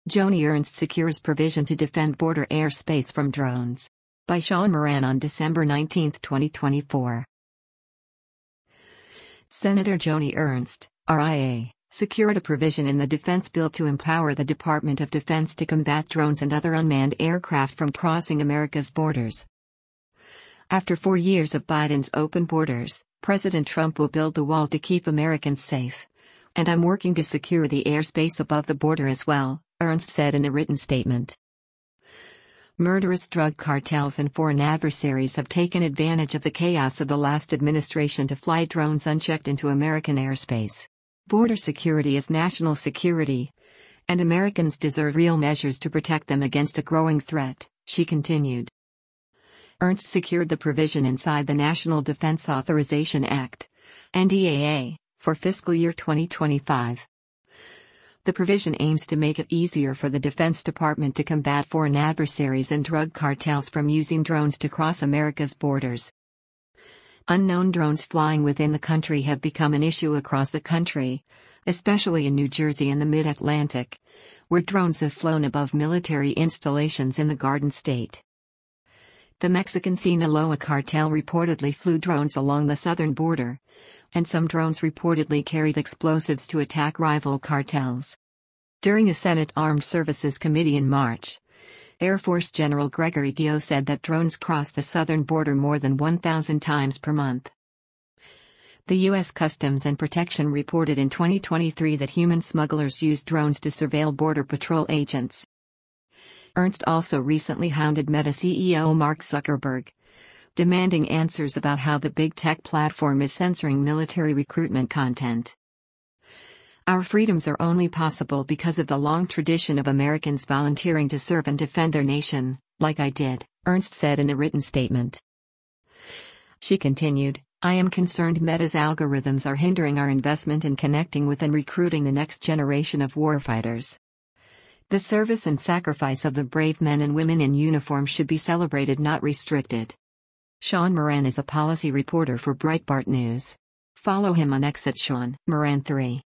Joni Ernst secures provision to defend border airspace from drones. By Sean Moran on December 19, 2024. Senator Joni Ernst, RIA, secured a provision in the defense bill to empower the Department of Defense to combat drones and other unmanned aircraft from crossing America's borders. After 4 years of Biden's open borders, President Trump will build the wall to keep Americans safe. And I'm working to secure the airspace above the border as well, Ernst said in a written statement. Murderous drug cartels and foreign adversaries have taken advantage of the chaos of the last administration to fly drones unchecked into American airspace. Border security is national security, and Americans deserve real measures to protect them against a growing threat, she continued. Ernst secured the provision inside the National Defense Authorization Act, NDAA, for fiscal year 2025. The provision aims to make it easier for the Defense Department to combat foreign adversaries and drug cartels from using drones to cross America's borders. Unknown drones flying within the country have become an issue across the country, especially in New Jersey and the Mid-Atlantic, where drones have flown above military installations in the Garden State. The Mexican Sinaloa cartel reportedly flew drones along the southern border, and some drones reportedly carried explosives to attack rival cartels. During a Senate Armed Services Committee in March, Air Force General Gregory Gio said that drones cross the southern border more than 1,000 times per month. The U.S. Customs and Protection reported in 2023 that human smugglers used drones to surveil Border Patrol agents. Ernst also recently hounded Meta CEO Mark Zuckerberg, demanding answers about how the big tech platform is censoring military recruitment content. Our freedoms are only possible because of the long tradition of Americans volunteering to serve and defend their nation, like I did, Ernst said in a written statement. She continued, I am concerned Meta's algorithms are hindering our investment in connecting with and recruiting the next generation of warfighters. The service and sacrifice of the brave men and women in uniform should be celebrated, not restricted. Sean Moran is a policy reporter for Breitbart News. Follow him on X at Sean Moran 3.